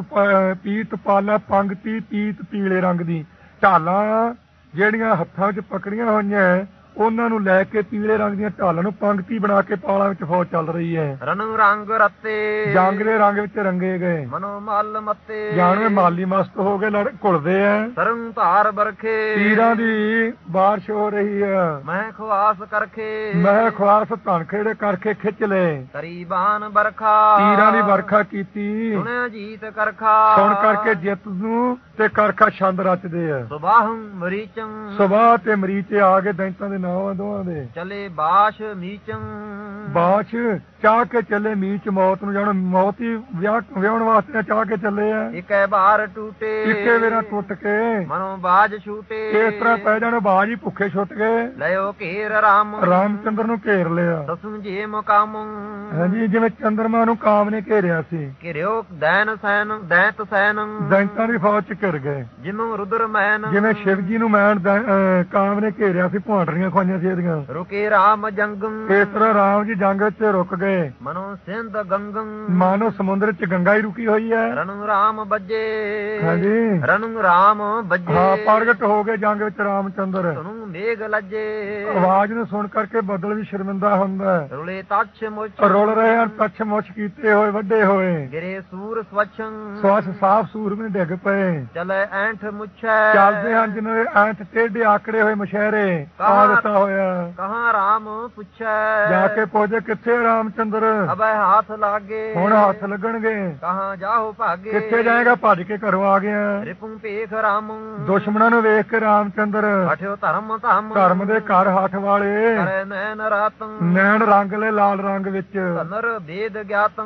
ਪੀਤ ਪਾਲਾ ਪੰਗਤੀ ਪੀਤ ਪੀਲੇ ਰੰਗ ਦੀ ਢਾਲਾਂ ਜਿਹੜੀਆਂ ਹੱਥਾਂ 'ਚ ਪਕੜੀਆਂ ਹੋਈਆਂ ਉਹਨਾਂ ਨੂੰ ਲੈ ਕੇ ਪੀਲੇ ਰੰਗ ਦੀਆਂ ਢਾਲਾਂ ਨੂੰ ਪੰਗਤੀ ਬਣਾ ਕੇ ਪਾਲਾਂ ਵਿੱਚ ਫੌਜ ਚੱਲ ਰਹੀ ਹੈ ਰਨੁ ਰੰਗ ਰੱਤੇ ਜੰਗ ਦੇ ਰੰਗ ਵਿੱਚ ਰੰਗੇ ਗਏ ਮਨੋ ਮਲ ਮੱਤੇ ਜਾਣਵੇਂ ਮਾਲੀ ਮਸਤ ਹੋ ਕੇ ਲੜ ਘੁਲਦੇ ਐ ਸਰੰ ਧਾਰ ਬਰਖੇ ਤੀਰਾਂ ਦੀ ਬਾਰਿਸ਼ ਹੋ ਰਹੀ ਹੈ ਮੈਂ ਖਵਾਸ ਕਰਖੇ ਮੈਂ ਖਵਾਸ ਧਨ ਖੇੜੇ ਕਰਕੇ ਖਿੱਚ ਲਏ ਕਰੀਬਾਨ ਬਰਖਾ ਤੀਰਾਂ ਦੀ ਵਰਖਾ ਕੀਤੀ ਸੁਣਿਆ ਜੀਤ ਕਰਖਾ ਸੁਣ ਕਰਕੇ ਜਿੱਤ ਨੂੰ ਤੇ ਕਰਖਾ ਛੰਦ ਰਚਦੇ ਆ ਸੁਬਾਹੰ ਮਰੀਚੰ ਸੁਬਾਹ ਤੇ ਮਰੀਚੇ ਆ ਗਏ ਦੈਂਤਾਂ ਦੇ ਨਾਵਾਂ ਦੋਹਾਂ ਦੇ ਚਲੇ ਬਾਸ਼ ਮੀਚੰ ਬਾਸ਼ ਚਾਹ ਕੇ ਚੱਲੇ ਮੀਚ ਮੌਤ ਨੂੰ ਜਾਣ ਮੌਤ ਹੀ ਵਿਆਹਣ ਵਾਸਤੇ ਚਾਹ ਕੇ ਚੱਲੇ ਆ ਇੱਕੇ ਬਾਰ ਟੂਟੇ ਇੱਕੇ ਵੇਰਾ ਟੁੱਟ ਕੇ ਮਨੋਂ ਬਾਜ ਛੂਟੇ ਇਸ ਤਰ੍ਹਾਂ ਪੈ ਜਾਣ ਬਾਜ ਹੀ ਭੁੱਖੇ ਛੁੱਟ ਗਏ ਲਿਓ ਘੇਰ ਰਾਮ ਰਾਮਚੰਦਰ ਨੂੰ ਘੇਰ ਲਿਆ ਦਸੁ ਜੇ ਮੁਕਾਮ ਹਾਂਜੀ ਜਿਵੇਂ ਚੰਦਰਮਾ ਨੂੰ ਕਾਮ ਨੇ ਘੇਰਿਆ ਸੀ ਘਿਰਿਓ ਦੈਨ ਸੈਨ ਦੈਤ ਸੈਨ ਦੈਂਤਾਂ ਦੀ ਫੌਜ ਚ ਘਿਰ ਗਏ ਜਿਨੂੰ ਰੁਦਰ ਮੈਨ ਜਿਵੇਂ ਸ਼ਿਵ ਜੀ ਨੂੰ ਮੈਨ ਕਾਮ ਨੇ ਘੇਰਿਆ ਸੀ ਭਾਂਡਰੀਆਂ ਖਵਾਈਆਂ ਸੀ ਇਹਦੀਆਂ ਰੁਕੇ ਰਾਮ ਜੰਗੰ ਇਸ ਤਰ੍ਹਾਂ ਰਾਮ ਜੀ ਜੰਗ ਵਿੱਚ ਰੁਕ ਗਏ ਮਨੋ ਸਿੰਧ ਗੰਗੰ ਮਾਨੋ ਸਮੁੰਦਰ ਚ ਗੰਗਾ ਹੀ ਰੁਕੀ ਹੋਈ ਹੈ ਰਨੁ ਰਾਮ ਬੱਜੇ ਹਾਂਜੀ ਰਨੁ ਰਾਮ ਬੱਜੇ ਹਾਂ ਪ੍ਰਗਟ ਹੋ ਗਏ ਜੰਗ ਵਿੱਚ ਰਾਮਚੰਦਰ ਤੁਨੂੰ ਮੇਘ ਲੱਜੇ ਆਵਾਜ਼ ਨੂੰ ਸੁਣ ਕਰਕੇ ਬੱਦਲ ਵੀ ਸ਼ਰਮਿੰਦਾ ਹੁੰਦਾ ਹੈ ਰੁਲੇ ਤਛ ਮੁਛ ਰੁਲ ਰਹੇ ਹਨ ਤਛ ਮੁਛ ਕੀਤੇ ਹੋਏ ਵੱਡੇ ਹੋਏ ਗਿਰੇ ਸੂਰ ਸਵਛੰ ਸਵਛ ਸਾਫ ਸੂਰਮੇ ਡਿੱਗ ਪਏ ਚਲੇ ਐਂਠ ਮੁਛੈ ਚੱਲਦੇ ਹਨ ਜਿਨ੍ਹਾਂ ਦੇ ਐਂਠ ਟੇਢੇ ਆਕੜੇ ਹੋਏ ਮਸ਼ਹਿਰੇ ਆ ਦਿੱਤਾ ਹੋਇਆ ਕਹਾਂ ਰਾਮ ਪੁੱਛੈ ਜਾ ਕੇ ਪੁੱਛੇ ਕਿੱਥੇ ਰਾਮਚੰਦਰ ਅਬੈ ਹੱਥ ਲਾਗੇ ਹੁਣ ਹੱਥ ਲੱਗਣਗੇ ਕਹਾਂ ਜਾਓ ਭਾਗੇ ਕਿੱਥੇ ਜਾਏਗਾ ਭੱਜ ਕੇ ਘਰੋਂ ਆ ਗਿਆ ਰਿਪੁੰ ਭੇਖ ਰਾਮ ਦੁਸ਼ਮਣਾਂ ਨੂੰ ਵੇਖ ਕੇ ਰਾਮਚੰਦਰ ਹਠਿਓ ਧਰਮ ਧਾਮ ਧਰਮ ਦੇ ਘਰ ਹੱਥ ਵਾਲੇ ਕਰੇ ਨੈਣ ਰਾਤੰ ਨੈਣ ਰੰਗ ਲੈ ਲਾਲ ਰੰਗ ਵਿੱਚ ਧਨਰ ਵੇਦ ਗਿਆਤੰ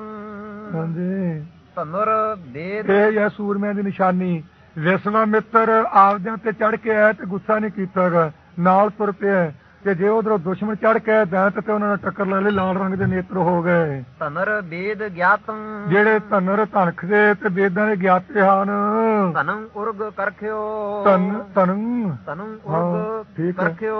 ਹਾਂਜੀ ਧਨਰ ਵੇਦ ਇਹ ਹੈ ਸੂਰਮਿਆਂ ਦੀ ਨਿਸ਼ਾਨੀ ਵਿਸ਼ਵਾਮਿੱਤਰ ਆਪਦਿਆਂ ਤੇ ਚੜ ਕੇ ਆਇਆ ਤੇ ਗੁੱਸਾ ਨਹੀਂ ਕੀਤਾਗਾ ਨਾਲ ਤੁਰ ਪਿਆ ਤੇ ਜੇ ਉਧਰੋਂ ਦੁਸ਼ਮਣ ਚੜ ਕੇ ਦੈਂਤ ਤੇ ਉਹਨਾਂ ਨੇ ਟੱਕਰ ਲੈ ਲਈ ਲਾਲ ਰੰਗ ਦੇ ਨੇਤਰ ਹੋ ਗਏ ਧਨਰ ਵੇਦ ਗਿਆਤੰ ਜਿਹੜੇ ਧਨਰ ਧਨਖ ਦੇ ਤੇ ਵੇਦਾਂ ਦੇ ਗਿਆਤੇ ਹਨ ਧਨੰ ਉਰਗ ਕਰਖਿਓ ਧਨੰ ਉਰਗ ਕਰਖਿਓ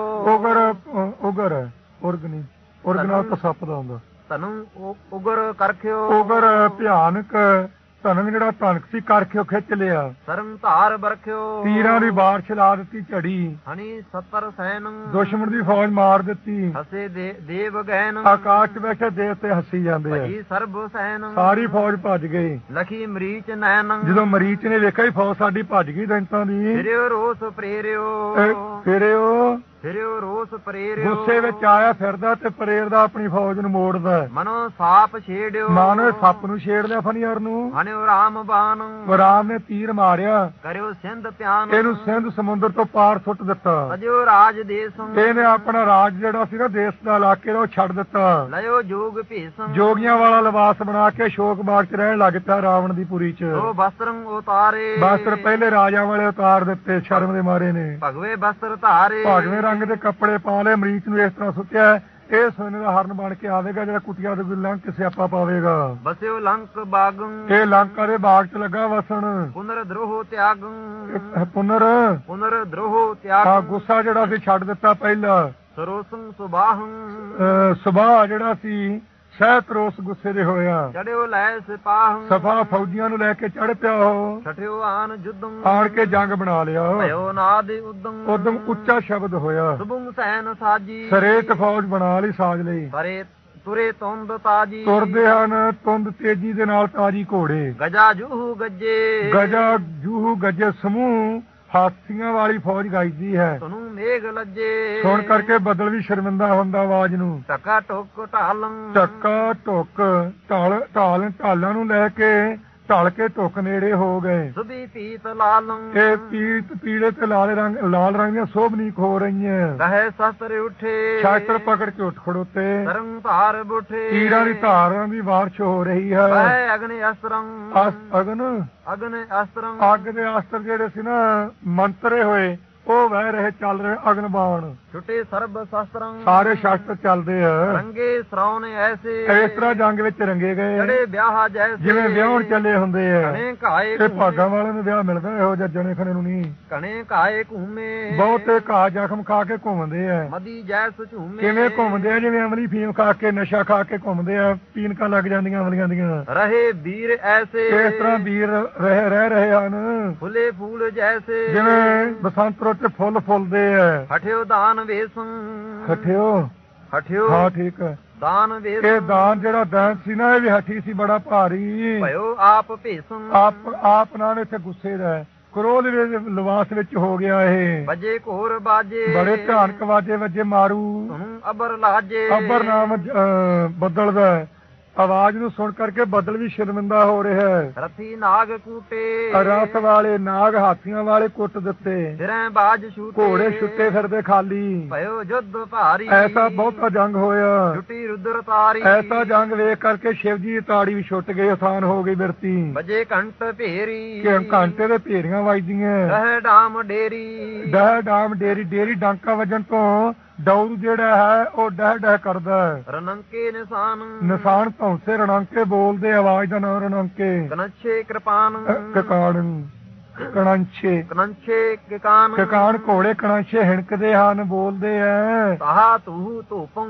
ਉਗਰ ਉਰਗ ਨਾਲ ਤਾਂ ਸੱਪ ਦਾ ਹੁੰਦਾ ਧਨੰ ਉਗਰ ਕਰਖਿਓ ਉਗਰ ਭਿਆਨਕ ਧਨਨ ਜਿਹੜਾ ਧਨਕ ਸੀ ਕਰਖਿਓ ਖਿੱਚ ਲਿਆ ਸਰਮ ਧਾਰ ਬਰਖਿਓ ਤੀਰਾਂ ਦੀ ਬਾਰਿਸ਼ ਲਾ ਦਿੱਤੀ ਝੜੀ ਹਣੀ 70 ਸੈਨ ਦੁਸ਼ਮਣ ਦੀ ਫੌਜ ਮਾਰ ਦਿੱਤੀ ਹਸੇ ਦੇਵ ਗੈਨ ਆਕਾਸ਼ 'ਚ ਬੈਠੇ ਦੇਵਤੇ ਹੱਸੀ ਜਾਂਦੇ ਆ ਭਜੀ ਸਰਬ ਸੈਨ ਸਾਰੀ ਫੌਜ ਭੱਜ ਗਈ ਲਖੀ ਮਰੀਚ ਨੈਣ ਜਦੋਂ ਮਰੀਚ ਨੇ ਵੇਖਿਆ ਹੀ ਫੌਜ ਸਾਡੀ ਭੱਜ ਗਈ ਦੈਂਤਾਂ ਦੀ ਫਿਰਿਓ ਰੋਸ ਪ੍ਰੇਰਿਓ ਫਿਰਿਓ ਰੋਸ ਪ੍ਰੇਰਿਓ ਗੁੱਸੇ ਵਿੱਚ ਆਇਆ ਫਿਰਦਾ ਤੇ ਪ੍ਰੇਰਦਾ ਆਪਣੀ ਫੌਜ ਨੂੰ ਮੋੜਦਾ ਮਨੋ ਸਾਪ ਛੇੜਿਓ ਮਾਨੋ ਸੱਪ ਨੂੰ ਛੇੜ ਲਿਆ ਫਨੀਅਰ ਨੂੰ ਹਣਿਓ ਰਾਮ ਬਾਣ ਰਾਮ ਨੇ ਤੀਰ ਮਾਰਿਆ ਕਰਿਓ ਸਿੰਧ ਪਿਆਨ ਇਹਨੂੰ ਸਿੰਧ ਸਮੁੰਦਰ ਤੋਂ ਪਾਰ ਸੁੱਟ ਦਿੱਤਾ ਅਜਿਓ ਰਾਜ ਦੇਸ ਇਹਨੇ ਆਪਣਾ ਰਾਜ ਜਿਹੜਾ ਸੀ ਨਾ ਦੇਸ਼ ਦਾ ਇਲਾਕੇ ਦਾ ਉਹ ਛੱਡ ਦਿੱਤਾ ਲਿਓ ਜੋਗ ਭੇਸ ਜੋਗੀਆਂ ਵਾਲਾ ਲਿਬਾਸ ਬਣਾ ਕੇ ਸ਼ੋਕ ਬਾਗ 'ਚ ਰਹਿਣ ਲੱਗ ਪਿਆ ਰਾਵਣ ਦੀ ਪੁਰੀ 'ਚ ਉਹ ਵਸਤਰੰ ਉਤਾਰੇ ਵਸਤਰ ਪਹਿਲੇ ਰਾਜਾ ਵਾਲੇ ਉਤਾਰ ਦਿੱਤੇ ਸ਼ਰਮ ਦੇ ਮਾਰੇ ਨੇ ਭਗਵੇ ਵਸਤਰ ਧਾਰੇ ਭਗਵੇਂ ਰੰਗ ਦੇ ਕੱਪੜੇ ਪਾ ਲਏ ਮਰੀਚ ਨੂੰ ਇਸ ਤਰ੍ਹਾਂ ਸੁੱਟਿਆ ਇਹ ਸੋਨੇ ਦਾ ਹਰਨ ਬਣ ਕੇ ਆਵੇਗਾ ਜਿਹੜਾ ਕੁਟੀਆਂ ਦੇ ਲੰਘ ਕੇ ਸਿਆਪਾ ਪਾਵੇਗਾ ਬਸਿਓ ਲੰਕ ਬਾਗੰ ਇਹ ਲੰਕਾ ਦੇ ਬਾਗ 'ਚ ਲੱਗਾ ਵਸਣ ਪੁਨਰ ਦਰੋਹ ਤਿਆਗੰ ਪੁਨਰ ਦਰੋਹ ਤਿਆਗ ਗੁੱਸਾ ਜਿਹੜਾ ਸੀ ਛੱਡ ਦਿੱਤਾ ਪਹਿਲਾਂ ਸਰੋਸੰ ਸੁਬਾਹੰ ਸੁਭਾਅ ਜਿਹੜਾ ਸੀ ਸਹਿਤ ਰੋਸ ਗੁੱਸੇ ਦੇ ਹੋਇਆ ਚੜਿਓ ਲੈ ਸਿਪਾਹੰ ਸਫਾ ਫੌਜੀਆਂ ਨੂੰ ਲੈ ਕੇ ਚੜ ਪਿਆ ਉਹ ਛਠਿਓ ਆਨ ਜੁਦੰ ਆਣ ਕੇ ਜੰਗ ਬਣਾ ਲਿਆ ਭਇਓ ਨਾਦ ਉਦੰ ਉਦਮ ਉੱਚਾ ਸ਼ਬਦ ਹੋਇਆ ਸੁਭੰ ਸੈਨ ਸਾਜੀ ਸਰੇਤ ਫੌਜ ਬਣਾ ਲਈ ਸਾਜ ਲਈ ਤੁਰੇ ਤੁੰਦ ਤਾਜੀ ਤੁਰਦੇ ਹਨ ਤੁੰਦ ਤੇਜ਼ੀ ਦੇ ਨਾਲ ਤਾਜੀ ਘੋੜੇ। ਗਜਾ ਜੂਹੂ ਗੱਜੇ ਗਜਾ ਜੂਹੂ ਗੱਜੇ ਸਮੂਹ ਹਾਥੀਆਂ ਵਾਲੀ ਫੌਜ ਗਾਈਦੀ ਹੈ। ਤਨੂੰ ਮੇਘ ਲੱਜੇ ਸੁਣ ਕਰਕੇ ਬੱਦਲ ਵੀ ਸ਼ਰਮਿੰਦਾ ਹੁੰਦਾ ਆਵਾਜ਼ ਨੂੰ। ਟਕਾ ਟੁਕ ਢਾਲੰ ਟੱਕਾ ਟੁੱਕ ਢਾਲਾਂ ਨੂੰ ਲੈ ਕੇ ਢਲ ਕੇ ਧੁੱਕ ਨੇੜੇ ਹੋ ਗਏ। ਸੁਬੀ ਪੀਤ ਲਾਲੰ ਇਹ ਪੀਤ ਪੀਲੇ ਤੇ ਲਾਲ ਰੰਗ ਦੀਆਂ ਸੋਭਨੀਕ ਹੋ ਰਹੀਆਂ। ਕਹੇ ਸ਼ਸਤਰ ਉਠੇ ਸ਼ਾਸਤਰ ਪਕੜ ਕੇ ਉੱਠ ਖੜੋਤੇ। ਤਰੰਗ ਧਾਰ ਬੁਠੇ ਤੀਰਾਂ ਦੀ ਧਾਰਾਂ ਦੀ ਬਾਰਿਸ਼ ਹੋ ਰਹੀ ਹੈ। ਵਹਿ ਅਗਨ ਅਸਰੰ ਅਗਨ ਅਸਰੰ ਅੱਗ ਦੇ ਅਸਤਰ ਜਿਹੜੇ ਸੀ ਨਾ ਮੰਤਰੇ ਹੋਏ ਉਹ ਵਹਿ ਰਹੇ ਚੱਲ ਰਹੇ ਅਗਨ ਬਾਣ। ਛੁਟੇ ਸਰਬ ਸ਼ਸਤਰੰ ਸਾਰੇ ਸ਼ਸਤਰ ਚੱਲਦੇ ਆ। ਰੰਗੇ ਸਰਾਉਨੇ ਐਸੇ ਇਸ ਤਰ੍ਹਾਂ ਜੰਗ ਵਿੱਚ ਰੰਗੇ ਗਏ ਜਿਹੜੇ ਵਿਆਹ ਜੈਸੇ ਜਿਵੇਂ ਵਿਆਹਣ ਚੱਲੇ ਹੁੰਦੇ ਆ। ਕਣੇ ਘਾਏ ਇਹ ਭਾਗਾਂ ਵਾਲਿਆਂ ਨੂੰ ਵਿਆਹ ਮਿਲਦਾ ਇਹੋ ਜਿਹਾ ਜਣੇ ਖਣੇ ਨੂੰ ਨਹੀਂ। ਕਣੇ ਘਾਏ ਘੂਮੇ ਬਹੁਤੇ ਘਾਹ ਜ਼ਖਮ ਖਾ ਕੇ ਘੁੰਮਦੇ ਆ। ਮਦੀ ਜੈਸ ਝੂਮੇ ਕਿਵੇਂ ਘੁੰਮਦੇ ਆ ਜਿਵੇਂ ਅਮਲੀ ਫੀਮ ਖਾ ਕੇ ਨਸ਼ਾ ਖਾ ਕੇ ਘੁੰਮਦੇ ਆ। ਪੀਨਕਾਂ ਲੱਗ ਜਾਂਦੀਆਂ ਅਮਲੀਆਂ ਦੀਆਂ। ਰਹੇ ਵੀਰ ਐਸੇ ਇਸ ਤਰ੍ਹਾਂ ਵੀਰ ਰਹਿ ਰਹੇ ਹਨ ਫੁੱਲੇ ਫੂਲ ਜੈਸੇ ਜਿਵੇਂ ਬਸੰਤ ਰੁੱਤ ਚ ਫੁੱਲ ਫੁੱਲਦੇ ਆ। ਹਠਿਓ ਦਾਨ ਵੇਸੰ ਹਠਿਓ ਹਾਂ ਠੀਕ ਹੈ। ਦਾਨ ਇਹ ਵੇਸੰ ਦਾਨ ਜਿਹੜਾ ਦਾਨ ਸੀ ਨਾ ਇਹ ਵੀ ਹੱਠੀ ਸੀ ਬੜਾ ਭਾਰੀ। ਭਇਓ ਆਪ ਭੇਸੰ ਆਪ ਨਾਲ ਇੱਥੇ ਗੁੱਸੇ ਦਾ ਹੈ। ਕ੍ਰੋਧ ਦੇ ਲਿਬਾਸ ਵਿੱਚ ਹੋ ਗਿਆ ਇਹ। ਵਜੇ ਘੋਰ ਬਾਜੇ ਬੜੇ ਭਿਆਨਕ ਵਾਜੇ ਵੱਜੇ ਮਾਰੂ। ਤੁਮ ਅਬਰ ਲਾਜੇ ਅੱਬਰ ਨਾਮ ਬੱਦਲ ਦਾ ਹੈ। ਆਵਾਜ਼ ਨੂੰ ਸੁਣ ਕਰਕੇ ਬੱਦਲ ਵੀ ਸ਼ਰਮਿੰਦਾ ਹੋ ਰਿਹਾ ਹੈ। ਰਥੀ ਨਾਗ ਕੂਟੇ ਰਸ ਵਾਲੇ ਨਾਗ ਹਾਥੀਆਂ ਵਾਲੇ ਕੁੱਟ ਦਿੱਤੇ। ਫਿਰੈ ਬਾਜ ਛੂਟੇ ਘੋੜੇ ਛੁੱਟੇ ਫਿਰਦੇ ਖਾਲੀ। ਭਇਓ ਜੁੱਧ ਭਾਰੀ ਐਸਾ ਬਹੁਤਾ ਜੰਗ ਹੋਇਆ। ਛੁੱਟੀ ਰੁਦਰ ਤਾਰੀ ਐਸਾ ਜੰਗ ਵੇਖ ਕਰਕੇ ਸ਼ਿਵ ਜੀ ਦੀ ਤਾੜੀ ਵੀ ਛੁੱਟ ਗਈ ਆਸਾਨ ਹੋ ਗਈ ਬਿਰਤੀ। ਵਜੇ ਘੰਟ ਭੇਰੀ ਕਿ ਘੰਟੇ ਦੇ ਭੇਰੀਆਂ ਵੱਜਦੀਆਂ। ਰਹਿ ਡਾਮ ਡੇਰੀ ਡਹਿ ਡਾਮ ਡੇਰੀ ਡਾਂਕਾ ਵੱਜਣ ਤੋਂ ਡੌਰੂ ਜਿਹੜਾ ਹੈ ਉਹ ਡਹਿ ਕਰਦਾ ਹੈ। ਰਣੰਕੇ ਨਿਸ਼ਾਨ ਧੌਂਸੇ ਰਣੰਕੇ ਬੋਲਦੇ ਆਵਾਜ਼ ਦਾ ਨਾਮ ਰਣੰਕੇ। ਕਨਛੇ ਕਿਰਪਾਨ ਕਣੰਛੇ ਕਿਕਾਨ ਘੋੜੇ ਕਣੰਛੇ ਹਿਣਕਦੇ ਹਨ ਬੋਲਦੇ ਐ। ਤਾਹਾ ਤੂੰ ਧੂਪੰ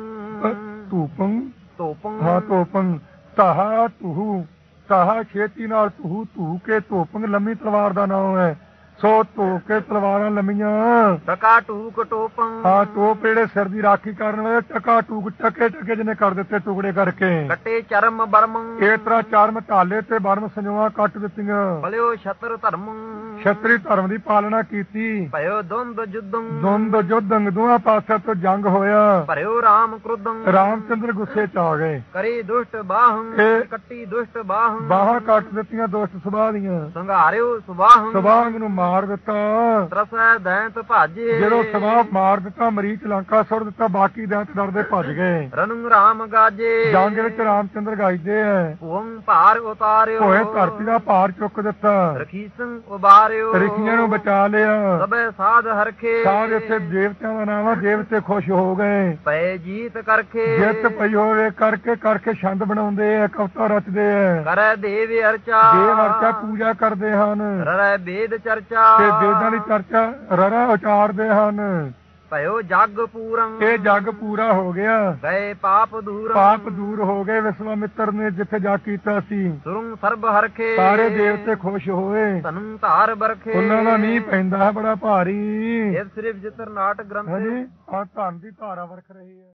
ਹਾਂ ਧੋਪੰ ਤਾਹਾ ਤੂੰ ਤਾਹਾ ਛੇਤੀ ਨਾਲ ਤੂੰ ਕੇ ਧੋਪੰਗ ਲੰਮੀ ਤਲਵਾਰ ਦਾ ਨਾਮ ਹੈ। ਸੋ ਧੋ ਕੇ ਤਲਵਾਰਾਂ ਲੰਮੀਆਂ। ਟਕਾ ਟੂਕ ਟੋਪੰ ਹਾਂ ਟੋਪ ਜਿਹੜੇ ਸਿਰ ਦੀ ਰਾਖੀ ਕਰਨ ਵਾਲੇ ਟਕਾ ਟੂਕ ਟਕੇ ਜਿਹਨੇ ਕਰ ਦਿੱਤੇ ਟੁਕੜੇ ਕਰਕੇ। ਕੱਟੇ ਚਰਮ ਬਰਮ ਇਸ ਤਰ੍ਹਾਂ ਚਰਮ ਢਾਲੇ ਤੇ ਬਰਮ ਸੰਜੋਆ ਕੱਟ ਦਿੱਤੀਆਂ। ਬਲਿਓ ਛਤਰ ਧਰਮ ਛਤਰੀ ਧਰਮ ਦੀ ਪਾਲਣਾ ਕੀਤੀ। ਭਇਓ ਦੁੰਦ ਜੁੱਧੰ ਦੋਹਾਂ ਪਾਸਿਆਂ ਤੋਂ ਜੰਗ ਹੋਇਆ। ਭਰਿਓ ਰਾਮ ਕ੍ਰੋਧੰ ਰਾਮਚੰਦਰ ਗੁੱਸੇ ਚ ਆ ਗਏ। ਕਰੀ ਦੁਸ਼ਟ ਬਾਹੰ ਕੱਟੀ ਦੁਸ਼ਟ ਬਾਹਾਂ ਕੱਟ ਦਿੱਤੀਆਂ ਦੁਸ਼ਟ ਸੁਭਾਅ ਦੀਆਂ। ਸੰਘਾਰਿਓ ਸੁਬਾਹੰ ਨੂੰ ਮਾਰ ਦਿੱਤਾ। ਤਰਸੈ ਦੈਂਤ ਭਾਜੇ ਜਦੋਂ ਸੁਭਾਅ ਮਾਰ ਦਿੱਤਾ ਮਰੀਚ ਲੰਕਾ ਸੁੱਟ ਦਿੱਤਾ। ਬਾਕੀ ਦੈਂਤ ਡਰਦੇ ਭੱਜ ਗਏ। ਰਣੰ ਰਾਮ ਗਾਜੇ ਜੰਗ ਵਿੱਚ ਰਾਮਚੰਦਰ ਗਾਈਦੇ ਐ। ਭੂੰ ਭਾਰ ਉਤਾਰਿਓ ਹੋਏ ਧਰਤੀ ਦਾ ਭਾਰ ਚੁੱਕ ਦਿੱਤਾ। ਰਖੀਸੰ ਉਬਾਰਿਓ ਰਿਸ਼ੀਆਂ ਨੂੰ ਬਚਾ ਲਿਆ। ਸਭੇ ਸਾਧ ਹਰਖੇ ਸਾਧ ਇੱਥੇ ਦੇਵਤਿਆਂ ਦਾ ਨਾਮ ਆ। ਦੇਵਤੇ ਖੁਸ਼ ਹੋ ਗਏ। ਪਏ ਜੀਤ ਕਰਖੇ ਜਿੱਤ ਪਈ ਹੋਵੇ ਕਰਕੇ ਛੰਦ ਬਣਾਉਂਦੇ ਆ ਕਵਿਤਾ ਰਚਦੇ ਆ। ਕਰੈ ਦੇਵ ਅਰਚਾ ਦੇਵ ਅਰਚਾ ਪੂਜਾ ਕਰਦੇ ਹਨ। ਰੈ ਵੇਦ ਚਰਚਾ ਤੇ ਵੇਦਾਂ ਦੀ ਚਰਚਾ ਰਰਾ ਉਚਾਰਦੇ ਹਨ। ਭਇਓ ਜਗ ਪੂਰੰ ਇਹ ਜਗ ਪੂਰਾ ਹੋ ਗਿਆ। ਗਏ ਪਾਪ ਦੂਰ ਹੋ ਗਏ। ਵਿਸ਼ਵਾਮਿਤਰ ਨੇ ਜਿੱਥੇ ਜਾ ਕੀਤਾ ਸੀ ਸੁਰੰ ਸਰਬ ਹਰਖੇ ਸਾਰੇ ਦੇਵਤੇ ਖੁਸ਼ ਹੋਏ। ਤਨੰ ਧਾਰ ਬਰਖੇ ਉਹਨਾਂ ਦਾ ਮੀਂਹ ਪੈਂਦਾ ਹੈ ਬੜਾ ਭਾਰੀ। ਇਹ ਸਿਰਫ ਜਿਤਰ ਨਾਟ ਗ੍ਰੰਥ ਹਾਂਜੀ ਆ ਧਨ ਦੀ ਧਾਰਾ ਵਰਖ ਰਹੀ ਹੈ।